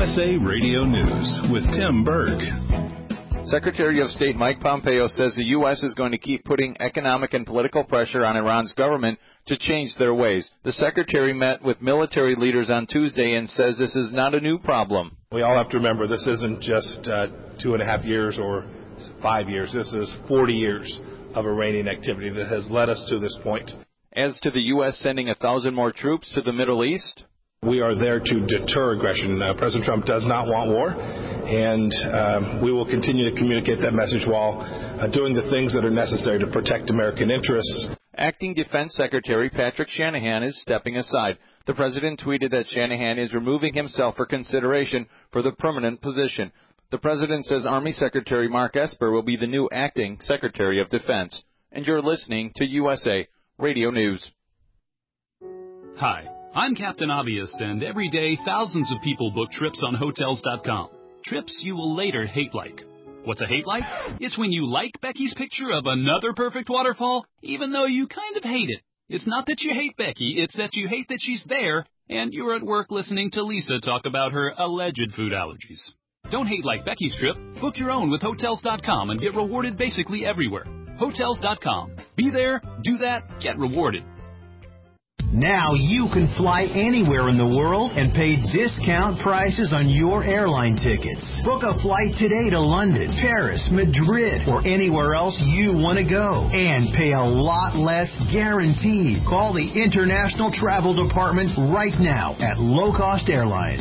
USA Radio News with Tim Berg. Secretary of State Mike Pompeo says the U.S. is going to keep putting economic and political pressure on Iran's government to change their ways. The secretary met with military leaders on Tuesday and says this is not a new problem. We all have to remember this isn't just 2.5 years or 5 years. This is 40 years of Iranian activity that has led us to this point. As to the U.S. sending 1,000 more troops to the Middle East, we are there to deter aggression. President Trump does not want war, and we will continue to communicate that message while doing the things that are necessary to protect American interests. Acting Defense Secretary Patrick Shanahan is stepping aside. The president tweeted that Shanahan is removing himself for consideration for the permanent position. The president says Army Secretary Mark Esper will be the new acting Secretary of Defense. And you're listening to USA Radio News. Hi, I'm Captain Obvious, and every day thousands of people book trips on Hotels.com. Trips you will later hate like. What's a hate like? It's when you like Becky's picture of another perfect waterfall, even though you kind of hate it. It's not that you hate Becky, it's that you hate that she's there, and you're at work listening to Lisa talk about her alleged food allergies. Don't hate like Becky's trip. Book your own with Hotels.com and get rewarded basically everywhere. Hotels.com. Be there, do that, get rewarded. Now you can fly anywhere in the world and pay discount prices on your airline tickets. Book a flight today to London, Paris, Madrid, or anywhere else you want to go. And pay a lot less guaranteed. Call the International Travel Department right now at Low Cost Airlines.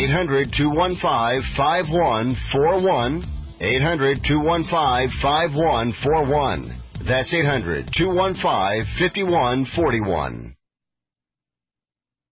800-215-5141. 800-215-5141. That's 800-215-5141.